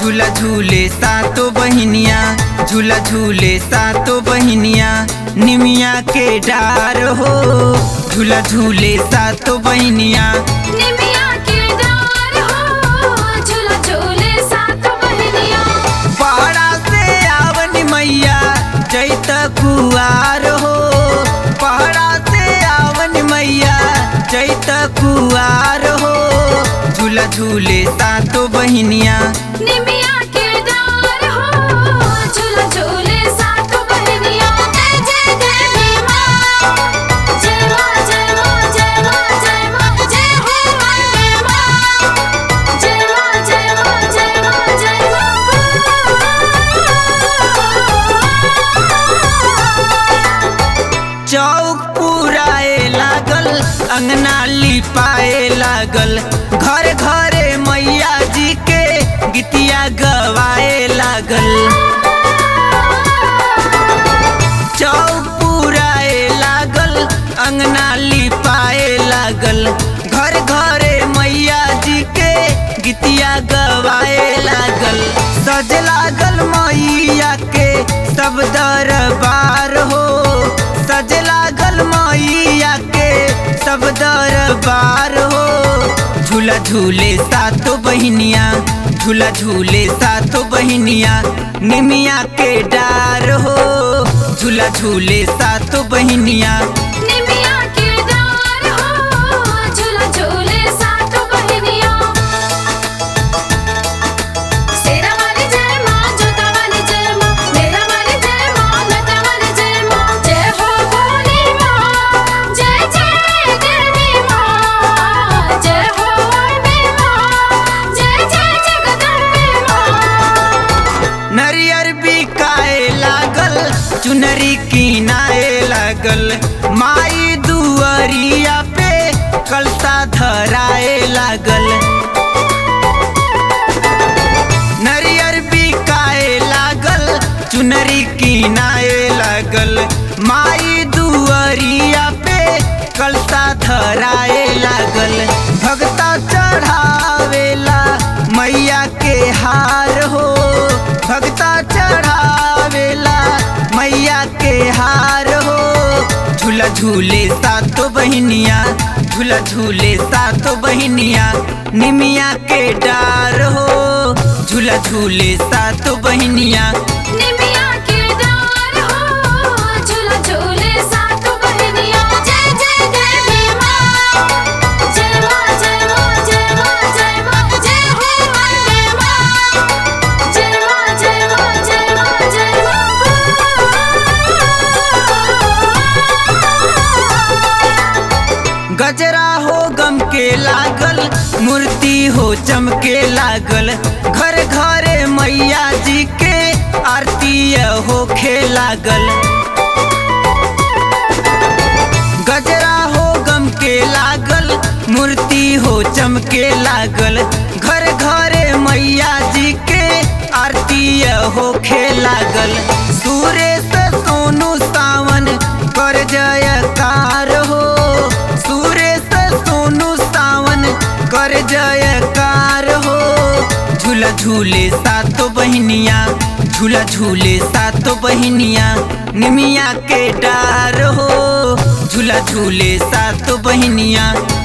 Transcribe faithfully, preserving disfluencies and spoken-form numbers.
झूला झूले सातो बहिनिया, झूला झूले सातो बहिनिया, निमिया के डार हो। झूला झूले सातो बहिनिया, निमिया के डार हो। झूला झूले सातो बहिनिया, पहाड़ा से आवनी मैया चैत कुआर हो। पहाड़ा से आवनी मैया चैत कुआर हो। झूला झूले सातो बहिनिया, निमिया के डार हो। झूला झूले सातो बहिनिया। जय जय देवी माँ, जय माँ जय माँ जय माँ जय माँ, जय हो अम्बे माँ, जय माँ जय माँ जय माँ जय माँ। चौक पुराए लागल, अंगना लिपाए लागल, घर घरे मैया जी के गीतिया गवाए लागल। चौक पुराए लागल, अंगना लिपाए लागल, घर घरे मैया जी के गीतिया गवाए लागल। सज लागल मैया के सब दरबार हो। सज लागल मैया के सब दरबार हो। झूला झूले सातो बहिनिया, झूला झूले सातो बहिनिया, निमिया के डार हो। झूला झूले सातो बहिनिया, निमिया के डार हो। झूला झूले सातो बहिनिया। शेरा वाली जय माँ, जोता वाली जय माँ, मेरा वाली जय माँ, लता वाली जय माँ। जय हो भोली माँ, जय जय देवी माँ, जय हो अम्बे माँ, जय जय जगदम्बे माँ। नरियर बिकाए लागल, चुनरी किनाए लागल, माई दुअरिया पे कलसा धराए लागल। नरियर बिकाए लागल, चुनरी किनाए लागल, माई दुअरिया पे कलसा धराए लागल। भगता चढ़ावेला मैया के हार हो। भगता चढ़ावेला मैया के हार हो। झूला झूले सातो बहिनिया, झूला झूले सातो बहिनिया, निमिया के डार हो। झूला झूले सातो बहिनिया, निमिया के डार हो। झूला झूले सातो बहिनिया। जय जय देवी माँ, जय माँ जय माँ जय माँ जय माँ, जय हो अम्बे माँ, जय माँ जय माँ जय माँ जय माँ। गजरा हो गम के लागल, मूर्ति हो चमके लागल, घर घरे मैया जी के आरती होखे लागल। गजरा हो गम के लागल, मूर्ति हो चमके लागल, घर घरे मैया जी के आरती होखे लागल। सुरेश सोनू सावन कर जयकार हो। सुरेश सोनू सावन कर जयकार हो। झूला झूले सातो बहिनिया, झूला झूले सातो बहिनिया, निमिया के डार हो। झूला झूले सातो बहिनिया,